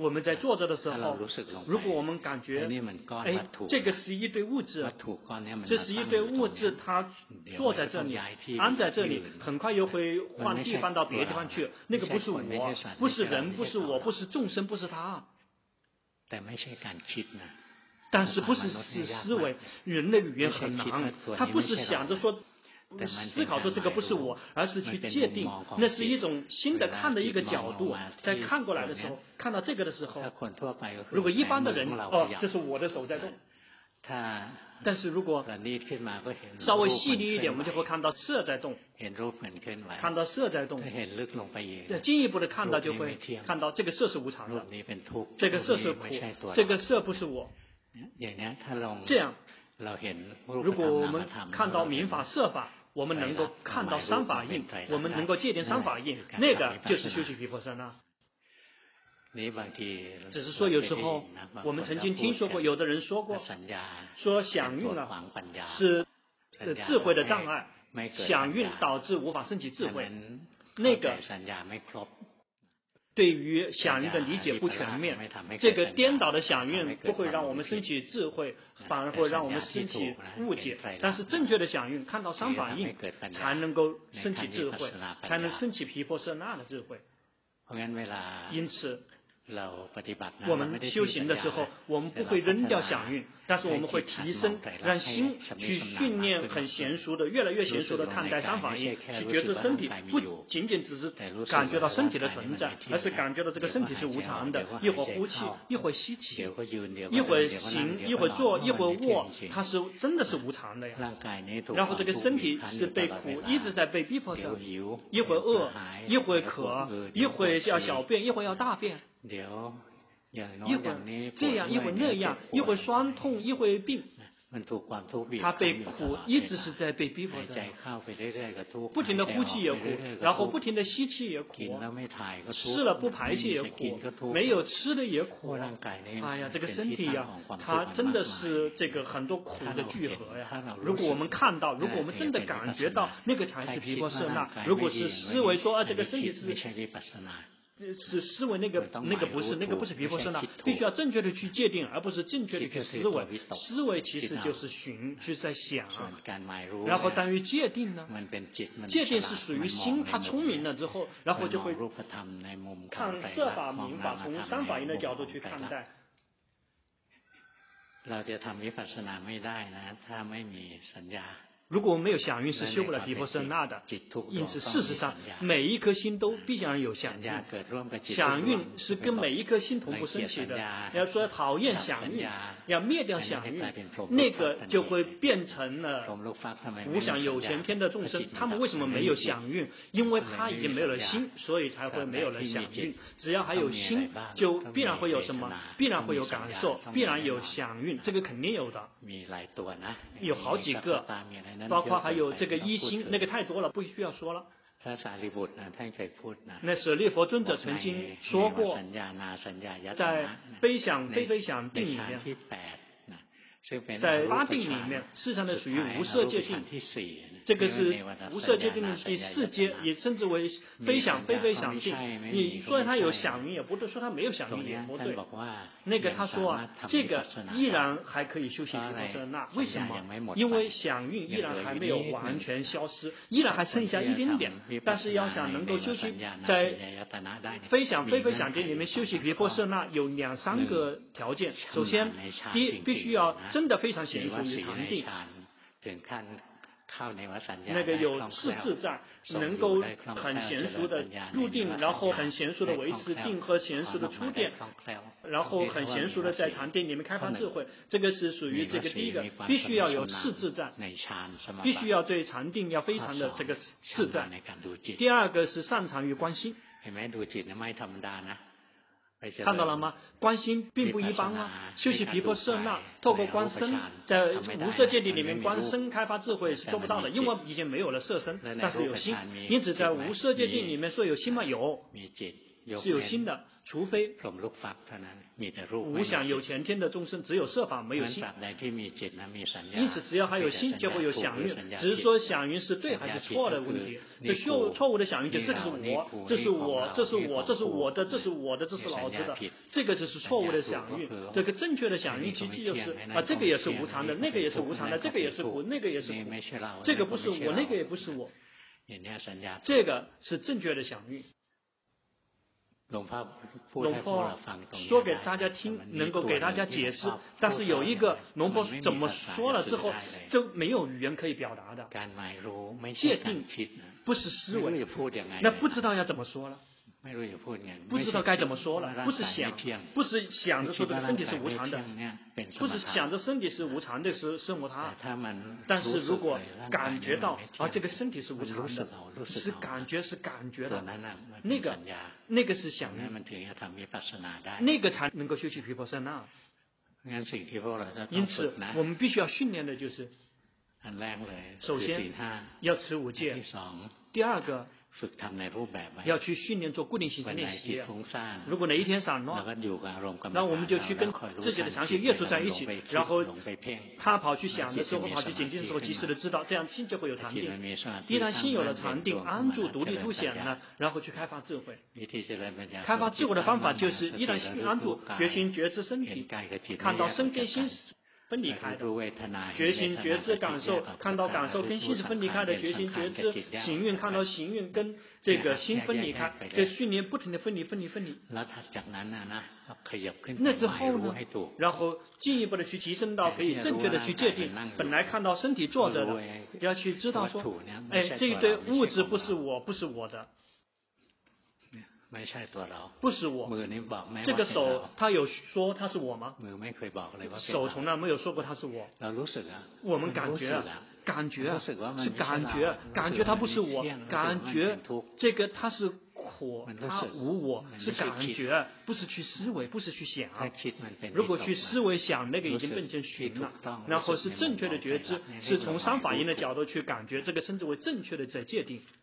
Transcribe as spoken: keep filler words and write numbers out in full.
我们在坐着的时候，如果我们感觉，哎，这个是一堆物质，这是一堆物质，它坐在这里，安在这里，很快又会换地方到别的地方去。那个不是我，不是人，不是我，不是众生，不是他。但是不是是思维，人的语言很难，他不是想着说思考说这个不是我，而是去界定，那是一种新的看的一个角度。在看过来的时候，看到这个的时候，如果一般的人，哦，这是我的手在动。但是如果稍微细腻一点，我们就会看到色在动，看到色在动，进一步的看到就会看到这个色是无常的，这个色是苦，这个色不是我。这样，如果我们看到民法色法，我们能够看到三法印，我们能够界定三法印，那个就是修习毗婆舍那。只是说有时候我们曾经听说过，有的人说过，说想运啊是智慧的障碍，想运导致无法升起智慧，那个对于想运的理解不全面，这个颠倒的想运不会让我们升起智慧，反而会让我们升起误解。但是正确的想运，看到三法印，才能够升起智慧，才能升起毗婆舍那的智慧。因此我们修行的时候，我们不会扔掉想运，但是我们会提升，让心去训练很娴熟的，越来越娴熟的看待三法印，去觉知身体，不仅仅只是感觉到身体的存在，而是感觉到这个身体是无常的，一会儿呼气，一会儿吸气，一会儿行，一会儿坐，一会儿卧，它是真的是无常的呀。然后这个身体是被苦一直在被逼迫着，一会儿饿，一会儿渴，一会儿要小便，一会儿要大便。一会儿这样，一会儿那样，一会儿酸痛，一会儿病，他被苦一直是在被逼迫着，不停的呼气也苦，然后不停的吸气也苦，吃了不排泄也苦，没有吃的也苦。哎呀，这个身体呀，它真的是这个很多苦的聚合呀。如果我们看到，如果我们真的感觉到那个才是毗婆舍那，如果是思维说啊，这个身体是。是思维那个那个不是那个不是毗婆舍那，必须要正确的去界定，而不是正确的去思维。思维其实就是寻，就是在想。然后关于界定呢，界定是属于心，它聪明了之后，然后就会看色法、名法，从三法印的角度去看待。如果没有想运是修不了毗婆舍那的，因此事实上每一颗心都必然有想运，想运是跟每一颗心同步升起的。要说讨厌想运，要灭掉想运，那个就会变成了无想有钱天的众生。他们为什么没有想运？因为他已经没有了心，所以才会没有了想运。只要还有心，就必然会有什么？必然会有感受，必然有想运，这个肯定有的，有好几个。包括还有这个一心，那个太多了，不需要说了。那舍利弗尊者曾经说过，在非想非非想定里面，在八定里面，事实上呢属于无色界定，这个是无色界定的第四阶，也称之为非想非非想定。你说它有想运也不对，说它没有想运也不对。那个他说啊，这个依然还可以修习毗婆舍那，为什么？因为想运依然还没有完全消失，依然还剩下一点点。但是要想能够修习在非想非非想定里面修习毗婆舍那，有两三个条件。首先，第一，必须要真的非常娴熟于禅定，那个有次自在，能够很娴熟的入定，然后很娴熟的维持定和娴熟的出定，然后很娴熟的在禅定里面开发智慧，这个是属于这个第一个，必须要有次自在，必须要对禅定要非常的这个自在。第二个是擅长于观心。看到了吗？观心并不一般啊！修习毗婆舍那，透过观身，在无色界定里面观身开发智慧是做不到的，因为已经没有了色身，但是有心。因此在无色界定里面说有心吗？有， 是有心的，除非无想有前天的众生只有色法没有心。因此，只要还有心，就会有想运。只是说想运是对还是错的问题。这错错误的想运就这个是我，这是我，这是我，这是我的，这是我的，这是老子的，这个就是错误的想运。这个正确的想运其实就是啊，这个也是无常的，那个也是无常的，这个也是苦，那个也是苦，这个不是我，那个也不是我。这个是正确的想运。龙婆说给大家听，能够给大家解释，但是有一个龙婆怎么说了之后，就没有语言可以表达的。界定不是思维，那不知道要怎么说了。不知道该怎么说了，不是想，不是想着说这个身体是无常的，不是想着身体是无常的是生活它。但是如果感觉到啊，这个身体是无常的，是感觉是感觉的，那个那个是想，那个才能够修习毗婆舍那。因此，我们必须要训练的就是，首先要持五戒，第二个。要去训练做固定形式练习。如果哪一天散乱，那我们就去跟自己的详细业处在一起，然后他跑去想的时候，跑去紧盯的时候，及时的知道，这样心就会有禅定。一旦心有了禅定，安住独立凸显了，然后去开发智慧。开发智慧的方法就是，一旦心安住，觉心觉知身体，看到身跟心分离开的，觉心觉知感受，看到感受跟心是分离开的，觉心觉知行运，看到行运跟这个心分离开，这训练不停的分离分离分离。那之后呢，然后进一步的去提升到可以正确的去界定，本来看到身体坐着的，要去知道说，哎，这一堆物质不是我，不是我的。不是我，这个手他有说他是我吗？手从来没有说过他是我。我们感觉，感觉是感觉，感觉他不是我，感觉这个他是苦，他无我，是感觉，不是去思维，不是去想。如果去思维想，那个已经变成寻了。然后是正确的觉知，是从三法印的角度去感觉，这个称之为正确的在界定。